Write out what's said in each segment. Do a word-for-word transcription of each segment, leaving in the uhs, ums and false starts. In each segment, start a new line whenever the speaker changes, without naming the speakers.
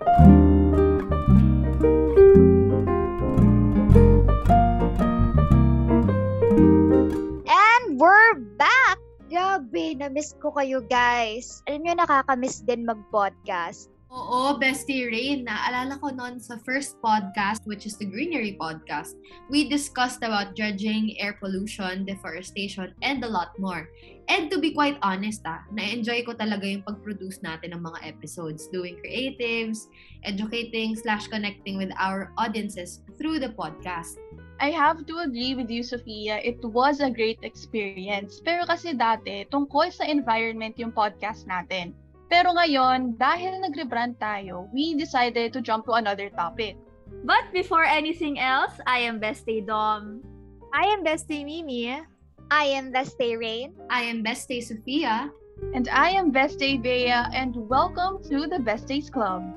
And we're back! Grabe, na-miss ko kayo guys. Alam nyo, nakaka-miss din mag-podcast.
Oo, Bestie Rain. Naalala ko noon sa first podcast, which is the Greenery Podcast, we discussed about dredging, air pollution, deforestation, and a lot more. And to be quite honest, ah, na-enjoy ko talaga yung pag-produce natin ng mga episodes, doing creatives, educating, slash connecting with our audiences through the podcast.
I have to agree with you, Sophia. It was a great experience. Pero kasi dati, tungkol sa environment yung podcast natin. Pero ngayon, dahil nag-rebrand tayo, we decided to jump to another topic.
But before anything else, I am Bestie Dom.
I am Bestie Mimi.
I am Bestie Rain.
I am Bestie Sophia.
And I am Bestie Bea, and welcome to the Besties Club.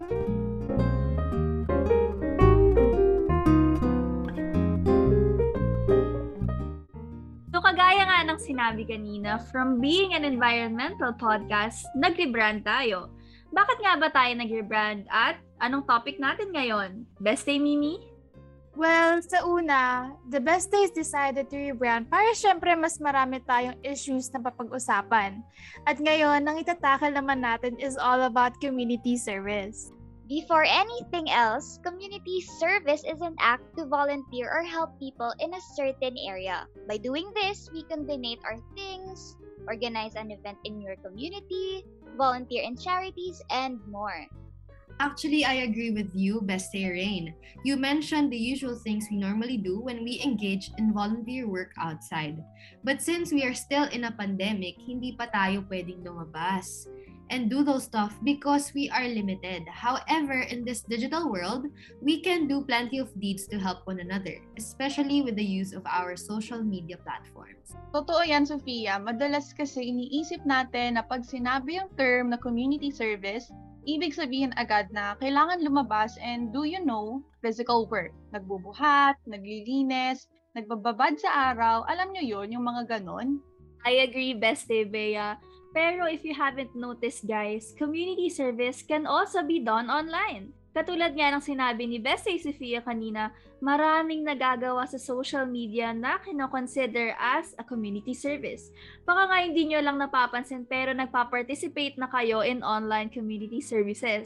So kagaya nga ng sinabi kanina, from being an environmental podcast, nag-rebrand tayo. Bakit nga ba tayo nag-rebrand at anong topic natin ngayon? Bestie Mimi?
Well, sa una, the Besties decided to rebrand para syempre mas marami tayong issues na papag-usapan. At ngayon, ang itatakal naman natin is all about community service.
Before anything else, community service is an act to volunteer or help people in a certain area. By doing this, we can donate our things, organize an event in your community, volunteer in charities, and more.
Actually, I agree with you, Bestie Rain. You mentioned the usual things we normally do when we engage in volunteer work outside. But since we are still in a pandemic, hindi pa tayo pwedeng lumabas and do those stuff because we are limited. However, in this digital world, we can do plenty of deeds to help one another, especially with the use of our social media platforms.
Totoo yan, Sophia. Madalas kasi iniisip natin na pag sinabi yung term na community service, ibig sabihin agad na kailangan lumabas and do you know, physical work. Nagbubuhat, naglilinis, nagbababad sa araw. Alam nyo yun, yung mga ganon?
I agree, Bestie Bea. Pero if you haven't noticed, guys, community service can also be done online. Katulad nga ng sinabi ni Bestie Sophia kanina, maraming nagagawa sa social media na kinoconsider as a community service. Baka nga hindi nyo lang napapansin pero nagpa-participate na kayo in online community services.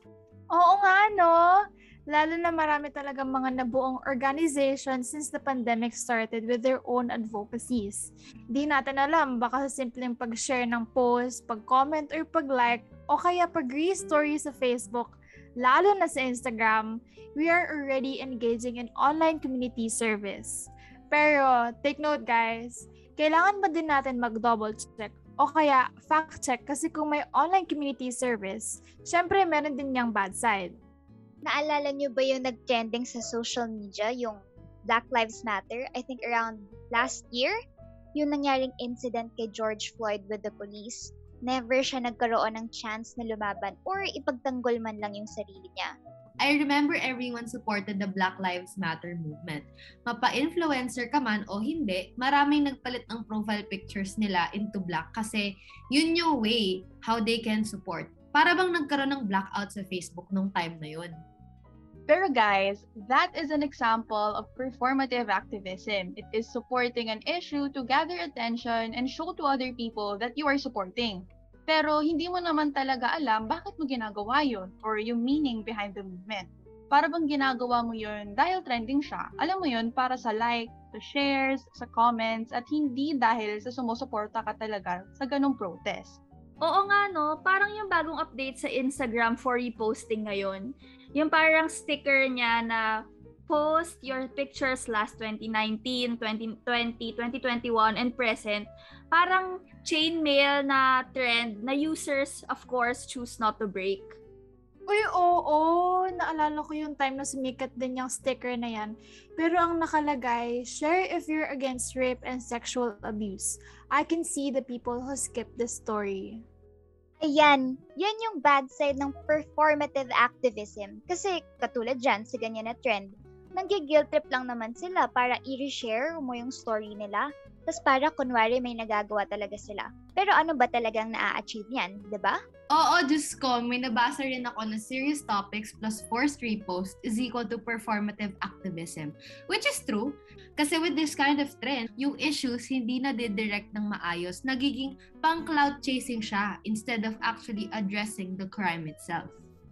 Oo nga, no? Lalo na marami talagang mga nabuong organization since the pandemic started with their own advocacies. Di natin alam, baka sa simpleng pag-share ng post, pag-comment or pag-like, o kaya pag-re-story sa Facebook, lalo na sa Instagram, we are already engaging in online community service. Pero, take note guys, kailangan ba din natin mag-double check o kaya fact check kasi kung may online community service, syempre meron din niyang bad side.
Naalala nyo ba yung nag-trending sa social media, yung Black Lives Matter? I think around last year, yung nangyaring incident kay George Floyd with the police. Never siya nagkaroon ng chance na lumaban or ipagtanggol man lang yung sarili niya.
I remember everyone supported the Black Lives Matter movement. Mapa-influencer ka man o hindi, maraming nagpalit ng profile pictures nila into black kasi yun yung way how they can support. Para bang nagkaroon ng blackout sa Facebook nung time na yun.
Pero guys, that is an example of performative activism. It is supporting an issue to gather attention and show to other people that you are supporting. Pero hindi mo naman talaga alam bakit mo ginagawa yun or yung meaning behind the movement. Para bang ginagawa mo yun dahil trending siya. Alam mo yun, para sa like, sa shares, sa comments, at hindi dahil sa sumusuporta ka talaga sa ganong protest.
Oo nga no, parang yung bagong update sa Instagram for reposting ngayon. Yung parang sticker niya na post your pictures last twenty nineteen, twenty twenty, twenty twenty-one, and present. Parang chainmail na trend na users, of course, choose not to break.
Uy, oo. Naalala ko yung time na sumikat din yung sticker na yan. Pero ang nakalagay, share if you're against rape and sexual abuse. I can see the people who skip this story.
Ayan, yan yung bad side ng performative activism. Kasi katulad dyan sa ganyan na trend, nag-guilt trip lang naman sila para i-reshare mo yung story nila. Tapos para kunwari may nagagawa talaga sila. Pero ano ba talagang na-achieve yan, 'di ba?
Oo, Diyos ko, may nabasa rin ako na serious topics plus forced repost is equal to performative activism. Which is true. Kasi with this kind of trend, yung issues hindi na didirect ng maayos, nagiging pang-cloud chasing siya instead of actually addressing the crime itself.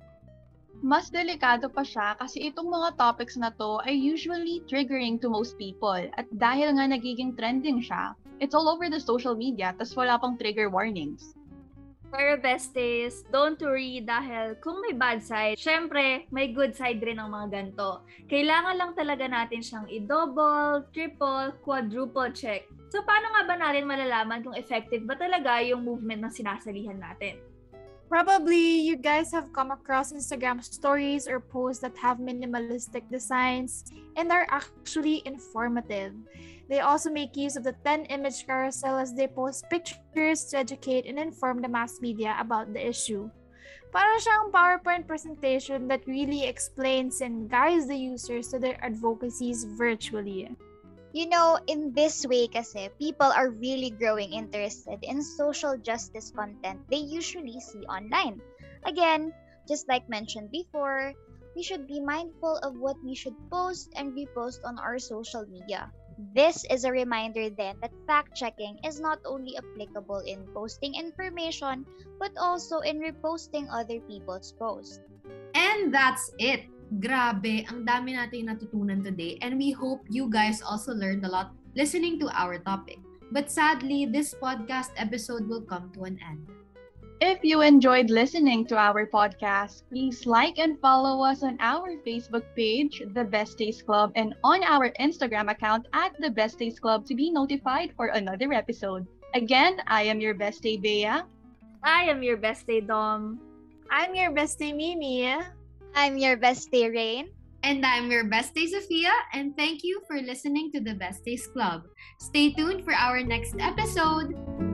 Mas delikado pa siya kasi itong mga topics na to ay usually triggering to most people. At dahil nga nagiging trending siya, it's all over the social media tas wala pang trigger warnings.
Pero besties, don't worry dahil kung may bad side, syempre, may good side rin ang mga ganito. Kailangan lang talaga natin siyang i-double, triple, quadruple check. So, paano nga ba natin malalaman kung effective ba talaga yung movement na sinasalihan natin?
Probably you guys have come across Instagram stories or posts that have minimalistic designs and are actually informative. They also make use of the ten image carousel as they post pictures to educate and inform the mass media about the issue. Para siyang PowerPoint presentation that really explains and guides the users to their advocacies virtually.
You know, in this way kasi, people are really growing interested in social justice content they usually see online. Again, just like mentioned before, we should be mindful of what we should post and repost on our social media. This is a reminder then that fact-checking is not only applicable in posting information, but also in reposting other people's posts.
And that's it. Grabe, ang dami natin natutunan today and we hope you guys also learned a lot listening to our topic. But sadly, this podcast episode will come to an end.
If you enjoyed listening to our podcast, please like and follow us on our Facebook page, The Best Days Club, and on our Instagram account at The Best Days Club to be notified for another episode. Again, I am your bestie, Bea.
I am your bestie, Dom.
I'm your bestie, Mimi.
I'm your bestie, Rain.
And I'm your bestie, Sophia, and thank you for listening to The Best Days Club. Stay tuned for our next episode.